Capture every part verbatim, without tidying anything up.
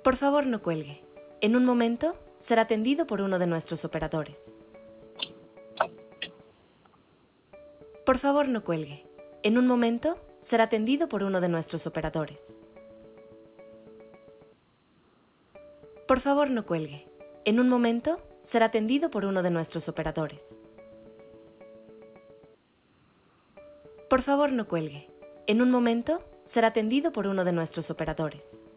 Por favor, no cuelgue. En un momento será atendido por uno de nuestros operadores. Por favor, no cuelgue. En un momento será atendido por uno de nuestros operadores. Por favor, no cuelgue. En un momento será atendido por uno de nuestros operadores. Por favor, no cuelgue. En un momento será atendido por uno de nuestros operadores.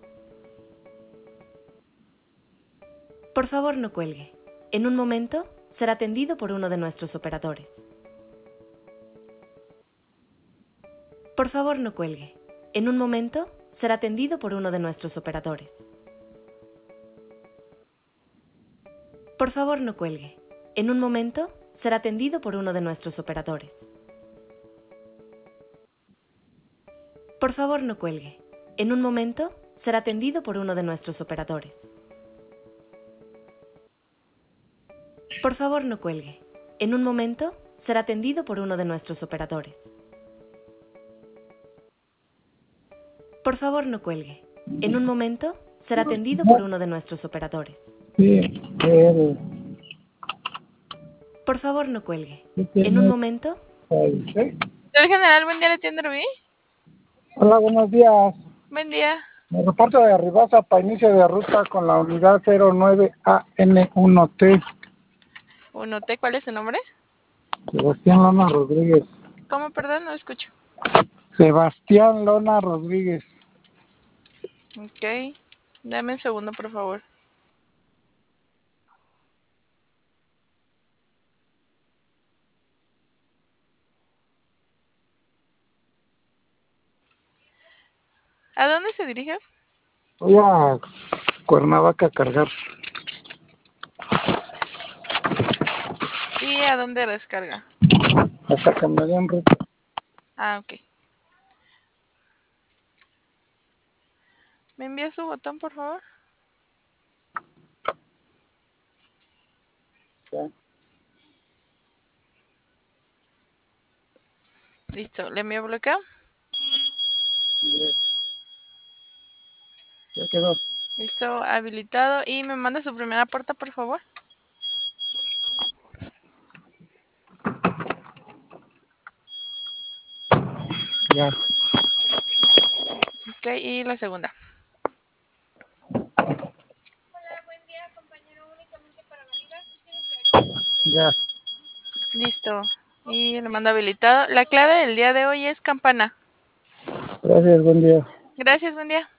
Por favor, no cuelgue. En un momento será atendido por uno de nuestros operadores. Por favor, no cuelgue. En un momento será atendido por uno de nuestros operadores. Por favor, no cuelgue. En un momento será atendido por uno de nuestros operadores. Por favor, no cuelgue. En un momento será atendido por uno de nuestros operadores. Por favor, no cuelgue. En un momento será atendido por uno de nuestros operadores. Por favor, no cuelgue. En un momento será atendido por uno de nuestros operadores. Sí, el, Por favor, no cuelgue. ¿qué En un tiene? momento. Ahí, ¿sí? Señor general, buen día, ¿le atiende Rubí? Hola, buenos días. Buen día. Me reporto de Ribasa para inicio de ruta con la unidad cero nueve A N uno T. Uno T, ¿cuál es su nombre? Sebastián Lona Rodríguez. ¿Cómo, perdón? No escucho. Sebastián Lona Rodríguez. Ok. Dame un segundo, por favor. ¿A dónde se dirige? Voy a Cuernavaca a cargar. ¿Y a dónde descarga? Hasta que me den ruta. Ah, ok. ¿Me envía su botón, por favor? Ya. Listo. ¿Le envío bloqueo? Ya quedó. Listo, habilitado. ¿Y me manda su primera puerta, por favor? Ya. Ok, y la segunda. Ya. Listo. Y le mando habilitado. La clave del día de hoy es campana. Gracias, buen día. Gracias, buen día.